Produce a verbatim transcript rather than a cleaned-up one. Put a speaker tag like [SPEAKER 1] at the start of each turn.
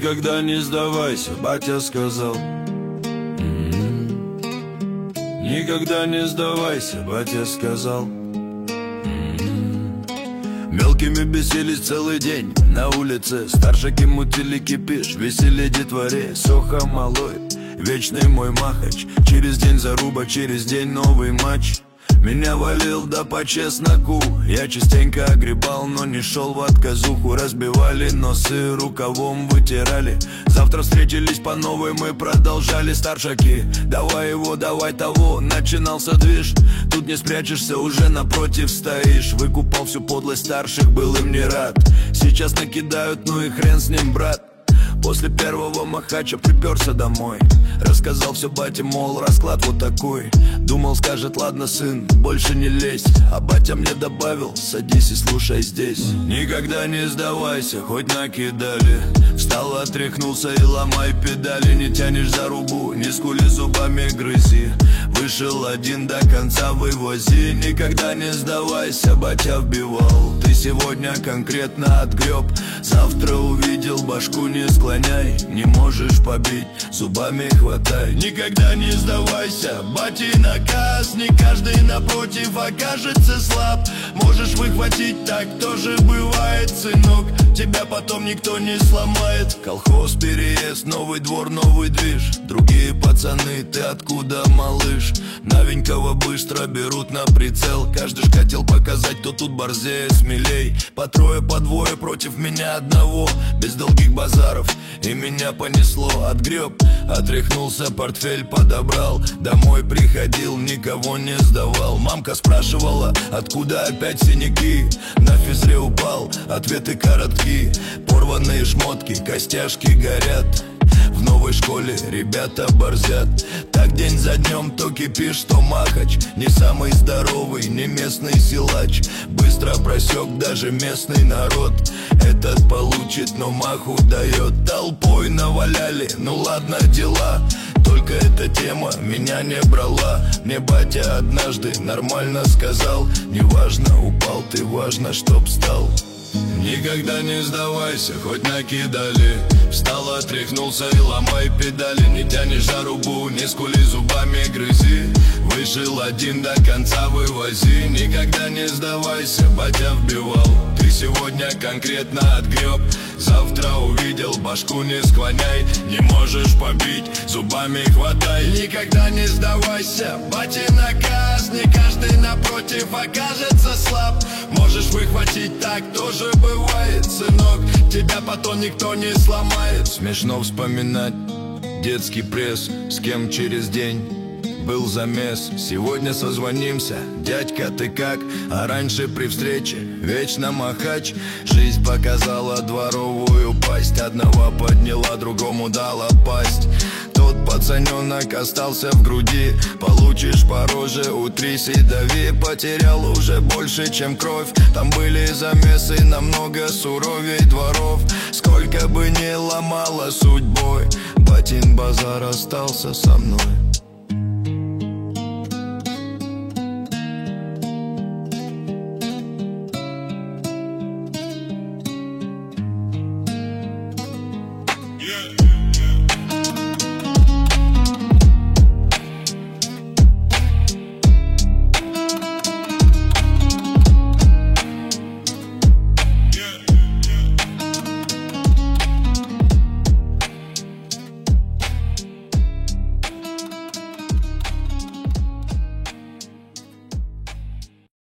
[SPEAKER 1] Никогда не сдавайся, батя сказал. Никогда не сдавайся, батя сказал. Мелкими бесились целый день на улице. Старшики мутили кипиш, веселье детворе. Соха малой, вечный мой махач. Через день заруба, через день новый матч. Меня валил да по чесноку. Я частенько огребал, но не шел в отказуху. Разбивали носы, рукавом вытирали. Завтра встретились по новой, мы продолжали. Старшаки, давай его, давай того. Начинался движ, тут не спрячешься, уже напротив стоишь. Выкупал всю подлость старших, был им не рад. Сейчас накидают, ну и хрен с ним, брат. После первого махача приперся домой. Рассказал все бате, мол, расклад вот такой. Думал, скажет, ладно, сын, больше не лезь. А батя мне добавил, садись и слушай здесь. Никогда не сдавайся, хоть накидали. Встал, отряхнулся и ломай педали. Не тянешь за рубу, не скули, зубами грызи. Вышел один, до конца вывози. Никогда не сдавайся, батя вбивал. Ты сегодня конкретно отгреб. Завтра увидел, башку не склоняй. Не можешь побить, зубами хватай. Никогда не сдавайся, бати наказ. Не каждый напротив окажется слаб. Можешь выхватить, так тоже бывает, сынок. Тебя потом никто не сломает. Колхоз, переезд, новый двор, новый движ. Другие пацаны, ты откуда, малыш? Новенького быстро берут на прицел. Каждый ж хотел показать, кто тут борзее, смелей. По трое, по двое против меня одного. Без долгих базаров, и меня понесло. Отгреб, отряхнулся, портфель подобрал. Домой приходил, никого не сдавал. Мамка спрашивала, откуда опять синяки? На физре упал, ответы коротки. Порванные шмотки, костяшки горят. В новой школе ребята борзят. Так день за днем то кипиш, то махач. Не самый здоровый, не местный силач. Быстро просек даже местный народ. Этот получит, но маху дает. Толпой наваляли, ну ладно дела. Только эта тема меня не брала. Мне батя однажды нормально сказал: неважно, упал ты, важно, чтоб встал. Никогда не сдавайся, хоть накидали. Встал, отряхнулся и ломай педали. Не тянешь за рубу, не скули, зубами грызи. Вышел один, до конца вывози. Никогда не сдавайся, батя вбивал. Ты сегодня конкретно отгреб. Завтра увидел, башку не склоняй. Не можешь побить, зубами хватай. Никогда не сдавайся, батя наказ. Не каждый напротив окажется слаб. Можешь выхватить, так тоже бывает, сынок. Тебя потом никто не сломает. Смешно вспоминать детский пресс. С кем через день был замес. Сегодня созвонимся, дядька, ты как? А раньше при встрече вечно махач. Жизнь показала дворовую пасть. Одного подняла, другому дала пасть. Тот пацаненок остался в груди. Получишь по роже, утрись и дави. Потерял уже больше, чем кровь. Там были замесы намного суровей дворов. Сколько бы ни ломало судьбой, батин базар остался со мной.